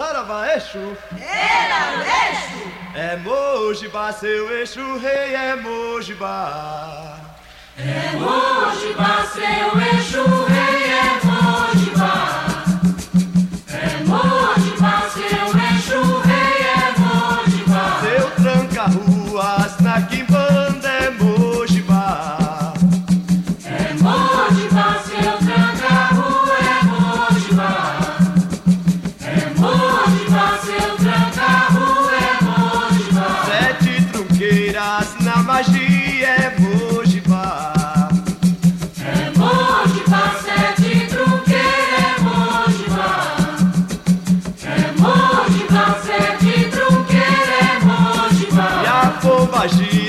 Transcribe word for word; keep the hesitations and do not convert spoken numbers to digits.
Saravá, Exu, Era Exu, é Mojibá, seu Exu rei é Mojibá. é Mojibá, seu Exu rei é Mojibá. É Mojibá, seu Exu rei é Mojibá. Seu tranca-ruas na quimbanda é Mojibá. É Mojibá, seu tranca-rua é Mojibá. É Mojibá, seu tranca-rua é Mojibá. Sete trunqueiras na magia é Mojibá. É Mojibá, sete trunqueiras é Mojibá. É Mojibá, sete trunqueiras é Mojibá. E a pombagira